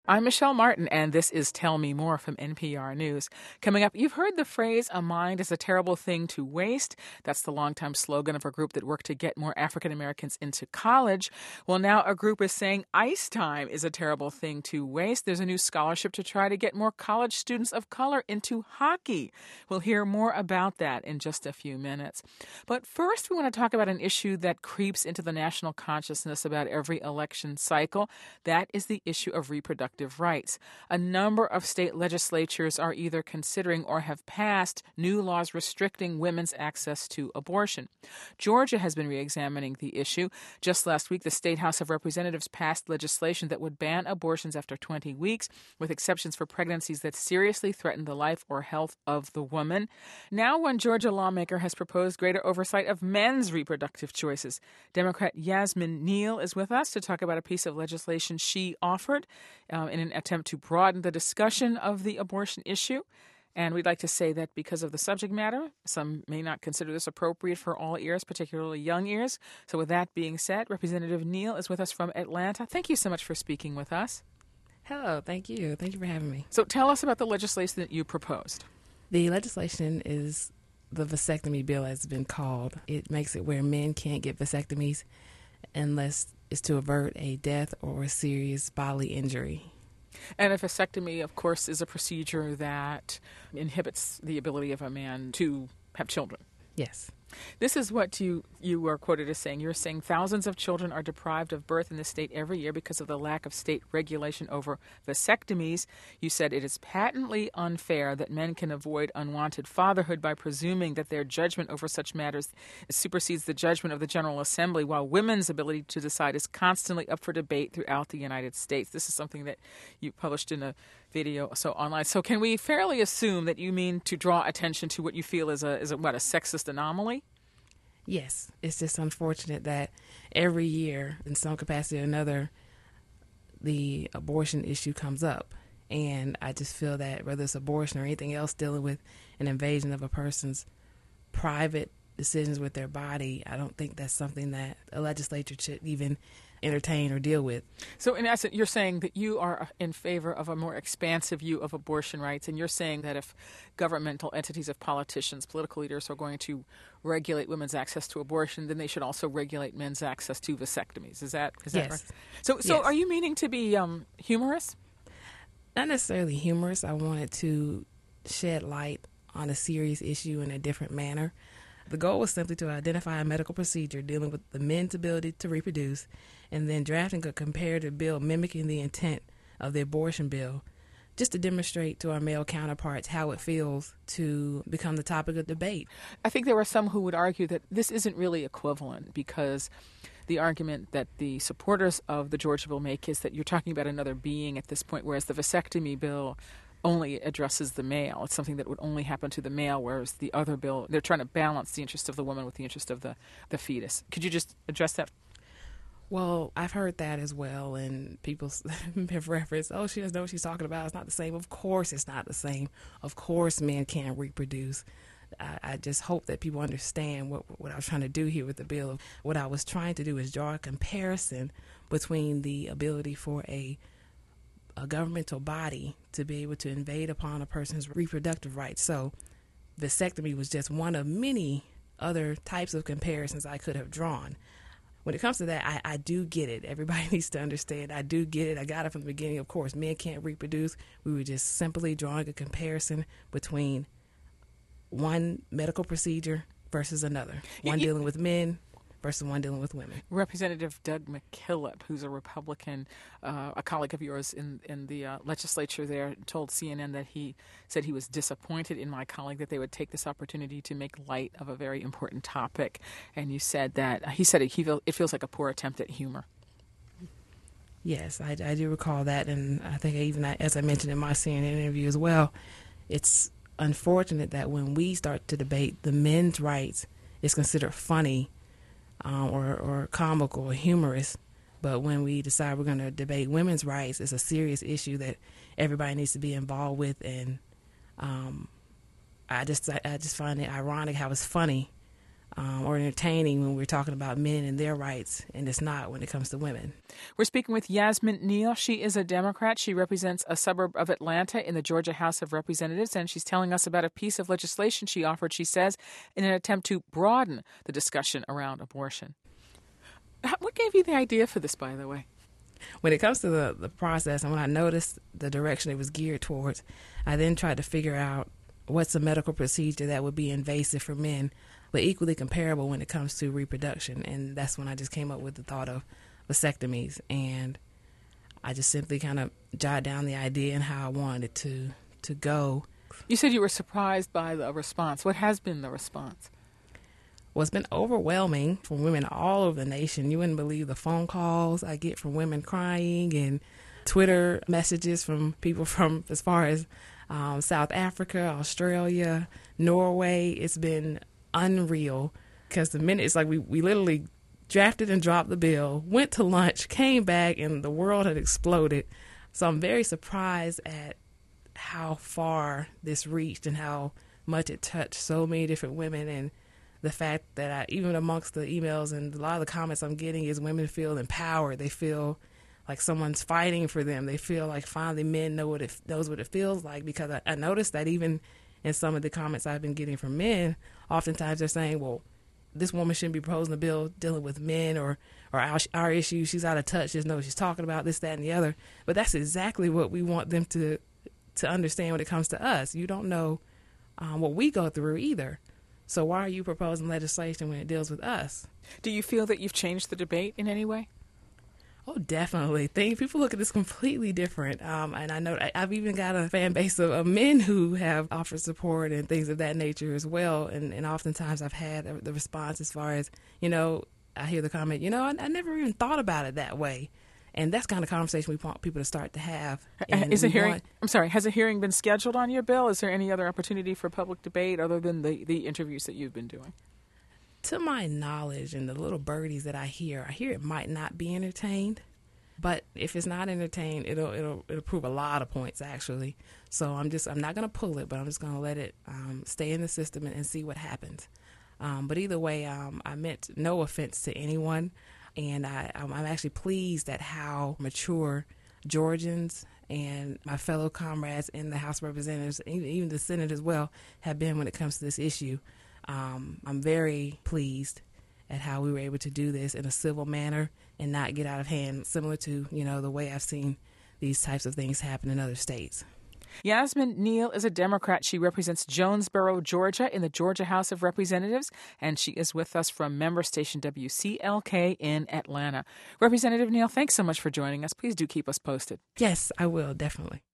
I'm Michelle Martin, and this is Tell Me More from NPR News. Coming up, you've heard the phrase, a mind is a terrible thing to waste. That's the longtime slogan of a group that worked to get more African Americans into college. Well, now a group is saying ice time is a terrible thing to waste. There's a new scholarship to try to get more college students of color into hockey. We'll hear more about that in just a few minutes. But first, we want to talk about an issue that creeps into the national consciousness about every election cycle. That is the issue of reproductive rights. A number of state legislatures are either considering or have passed new laws restricting women's access to abortion. Georgia has been re-examining the issue. Just last week, the State House of Representatives passed legislation that would ban abortions after 20 weeks, with exceptions for pregnancies that seriously threaten the life or health of the woman. Now, one Georgia lawmaker has proposed greater oversight of men's reproductive choices. Democrat Yasmin Neal is with us to talk about a piece of legislation she offered in an attempt to broaden the discussion of the abortion issue. And we'd like to say that because of the subject matter, some may not consider this appropriate for all ears, particularly young ears. So with that being said, Representative Neal is with us from Atlanta. Thank you so much for speaking with us. Hello, thank you. Thank you for having me. So tell us about the legislation that you proposed. The legislation is the vasectomy bill, as it's been called. It makes it where men can't get vasectomies unless it's to avert a death or a serious bodily injury. And a vasectomy, of course, is a procedure that inhibits the ability of a man to have children. Yes. This is what you were quoted as saying. You're saying thousands of children are deprived of birth in the state every year because of the lack of state regulation over vasectomies. You said it is patently unfair that men can avoid unwanted fatherhood by presuming that their judgment over such matters supersedes the judgment of the General Assembly, while women's ability to decide is constantly up for debate throughout the United States. This is something that you published in a video online. So can we fairly assume that you mean to draw attention to what you feel is a sexist anomaly? Yes. It's just unfortunate that every year, in some capacity or another, the abortion issue comes up. And I just feel that whether it's abortion or anything else dealing with an invasion of a person's private decisions with their body, I don't think that's something that a legislature should even entertain or deal with. So in essence, you're saying that you are in favor of a more expansive view of abortion rights, and you're saying that if governmental entities, if politicians, political leaders are going to regulate women's access to abortion, then they should also regulate men's access to vasectomies. Is that yes. right? So yes. Are you meaning to be humorous? Not necessarily humorous. I wanted to shed light on a serious issue in a different manner. The goal was simply to identify a medical procedure dealing with the men's ability to reproduce and then drafting a comparative bill mimicking the intent of the abortion bill, just to demonstrate to our male counterparts how it feels to become the topic of debate. I think there are some who would argue that this isn't really equivalent because the argument that the supporters of the Georgia bill make is that you're talking about another being at this point, whereas the vasectomy bill only addresses the male. It's something that would only happen to the male, whereas the other bill, they're trying to balance the interest of the woman with the interest of the fetus. Could you just address that? Well, I've heard that as well, and people have referenced, oh, she doesn't know what she's talking about. It's not the same. Of course it's not the same. Of course men can't reproduce. I just hope that people understand what I was trying to do here with the bill. What I was trying to do is draw a comparison between the ability for a governmental body to be able to invade upon a person's reproductive rights. So vasectomy was just one of many other types of comparisons I could have drawn. When it comes to that, I do get it. Everybody needs to understand. I do get it. I got it from the beginning. Of course, men can't reproduce. We were just simply drawing a comparison between one medical procedure versus another. One dealing with men versus one dealing with women. Representative Doug McKillop, who's a Republican, a colleague of yours in the legislature there, told CNN that he said he was disappointed in my colleague that they would take this opportunity to make light of a very important topic. And you said that he said it feels like a poor attempt at humor. Yes, I do recall that. And I think even as I mentioned in my CNN interview as well, it's unfortunate that when we start to debate the men's rights, it's considered funny or comical or humorous. But when we decide we're going to debate women's rights, it's a serious issue that everybody needs to be involved with. And I just find it ironic how it's funny or entertaining when we're talking about men and their rights, and it's not when it comes to women. We're speaking with Yasmin Neal. She is a Democrat. She represents a suburb of Atlanta in the Georgia House of Representatives, and she's telling us about a piece of legislation she offered, she says, in an attempt to broaden the discussion around abortion. What gave you the idea for this, by the way? When it comes to the process, and when I noticed the direction it was geared towards, I then tried to figure out what's a medical procedure that would be invasive for men, but equally comparable when it comes to reproduction. And that's when I just came up with the thought of vasectomies. And I just simply kind of jotted down the idea and how I wanted it to go. You said you were surprised by the response. What has been the response? Well, it's been overwhelming from women all over the nation. You wouldn't believe the phone calls I get from women crying, and Twitter messages from people from as far as South Africa, Australia, Norway. It's been unreal, because the minute it's like we literally drafted and dropped the bill, went to lunch, came back, and the world had exploded. So I'm very surprised at how far this reached and how much it touched so many different women, and the fact that even amongst the emails and a lot of the comments I'm getting is women feel empowered. They feel like someone's fighting for them. They feel like finally men knows what it feels like, because I noticed that even in some of the comments I've been getting from men, oftentimes they're saying, well, this woman shouldn't be proposing a bill dealing with men or our issues. She's out of touch. She doesn't know what she's talking about, this, that, and the other. But that's exactly what we want them to understand when it comes to us. You don't know what we go through either. So why are you proposing legislation when it deals with us? Do you feel that you've changed the debate in any way? Oh, definitely. People look at this completely different. And I know I've even got a fan base of men who have offered support and things of that nature as well. And oftentimes I've had the response as far as, I hear the comment, I never even thought about it that way. And that's kind of conversation we want people to start to have. Has a hearing been scheduled on your bill? Is there any other opportunity for public debate other than the interviews that you've been doing? To my knowledge, and the little birdies that I hear it might not be entertained. But if it's not entertained, it'll prove a lot of points, actually. So I'm not going to pull it, but I'm just going to let it stay in the system and see what happens. But either way, I meant no offense to anyone. And I'm actually pleased at how mature Georgians and my fellow comrades in the House of Representatives, even the Senate as well, have been when it comes to this issue. I'm very pleased at how we were able to do this in a civil manner and not get out of hand, similar to, the way I've seen these types of things happen in other states. Yasmin Neal is a Democrat. She represents Jonesboro, Georgia, in the Georgia House of Representatives, and she is with us from member station WCLK in Atlanta. Representative Neal, thanks so much for joining us. Please do keep us posted. Yes, I will, definitely.